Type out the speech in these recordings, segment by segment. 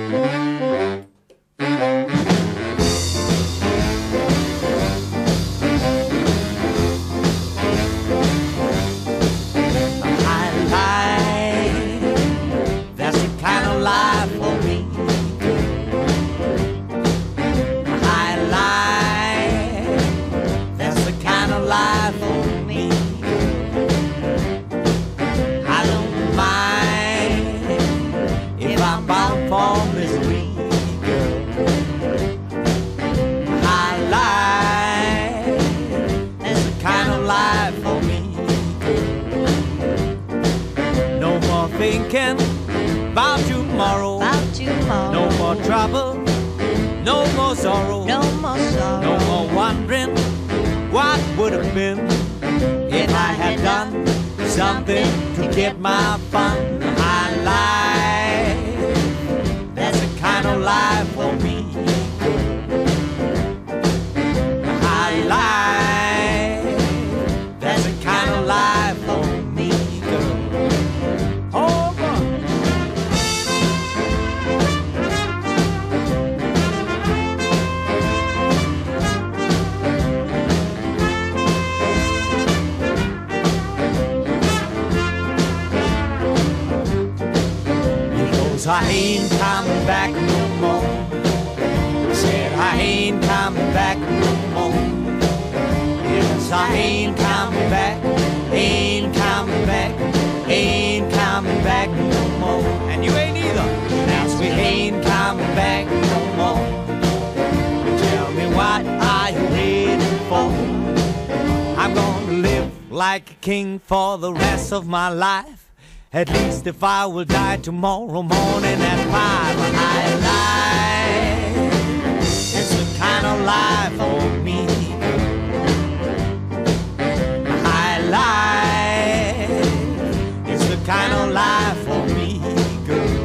Thinking about tomorrow. No more trouble, no more sorrow, no more wondering what would have been if I had done something to get my fun. High life, that's the kind of life for me. High life, that's the kind of life for me, girl. I ain't coming back no more. Said I ain't coming back no more. Yes, I ain't coming back, ain't coming back, ain't coming back no more. And you ain't either. Now we ain't coming back no more. Tell me what are you waiting for? I'm gonna live like a king for the rest of my life. At least if I will die tomorrow morning at 5. High life, it's the kind of life for me. High life, it's the kind of life for me, girl.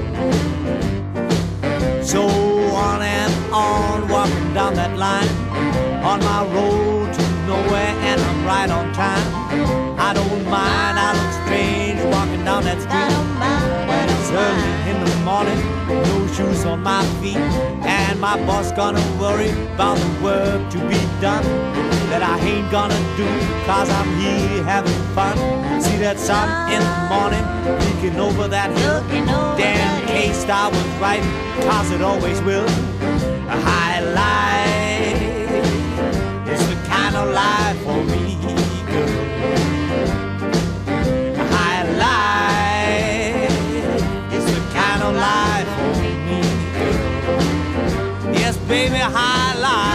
So on and on, walking down that line, on my road to nowhere, and I'm right on time. I don't mind, I look strange walking down that street when it's early in the morning, no shoes on my feet, and my boss gonna worry about the work to be done that I ain't gonna do, cause I'm here having fun. See that sun in the morning peeking over that hill, damn case I was right, cause it always will. A high life, it's the kind of life for me, girl. Life for me, girl. Yes, baby, high life.